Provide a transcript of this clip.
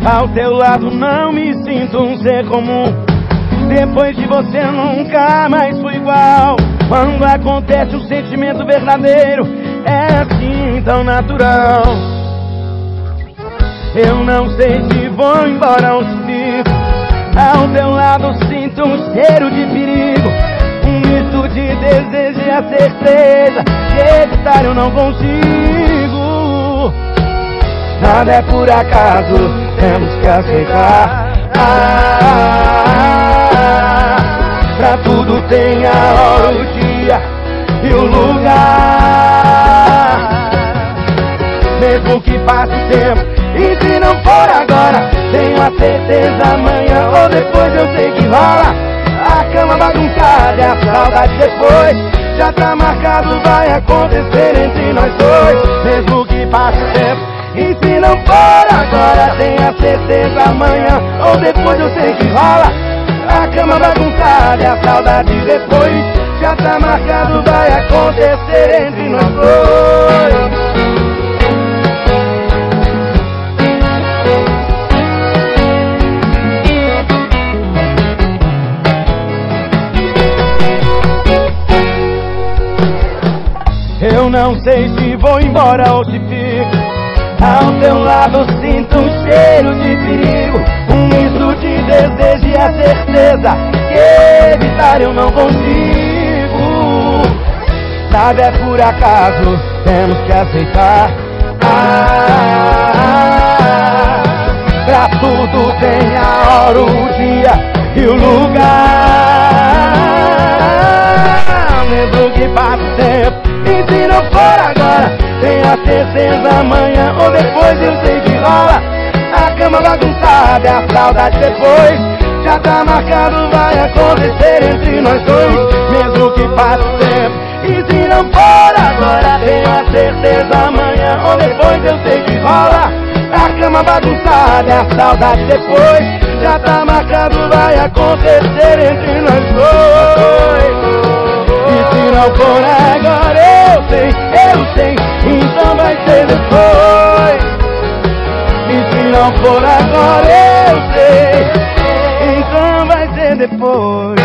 Ao teu lado não me sinto um ser comum. Depois de você eu nunca mais fui igual. Quando acontece um sentimento verdadeiro, é assim tão natural. Eu não sei se vou embora ou se fico. Ao teu lado sinto um cheiro de perigo, um misto de desejo e a certeza que evitar eu não consigo. Nada é por acaso, temos que aceitar. Pra tudo tem a hora, o dia e o lugar. Mesmo que passe o tempo, e se não for agora, tenho a certeza amanhã ou depois eu sei que rola. A cama bagunçada e a saudade depois, já tá marcado, vai acontecer entre nós dois. Mesmo que passe o tempo, e se não for agora, tenho a certeza amanhã ou depois eu sei que rola. A cama bagunçada e a saudade depois, já tá marcado, vai acontecer entre nós dois. Eu não sei se vou embora ou se fico. Ao teu lado sinto um cheiro de perigo, um misto de desejo e a certeza que evitar eu não consigo. Nada é por acaso, temos que aceitar. Pra tudo tem a hora, o dia e o lugar. Mesmo que passe o tempo, e se não for agora, tenho a certeza amanhã ou depois eu sei que rola. A cama bagunçada e a saudade depois, já tá marcado, vai acontecer entre nós dois. Mesmo que passe o tempo, e se não for agora, tenho a certeza amanhã ou depois eu sei que rola. A cama bagunçada e a saudade depois, já tá marcado, vai acontecer entre nós dois. E se não for agora, eu sei, então vai ser depois. E se não for agora, eu sei, então vai ser depois.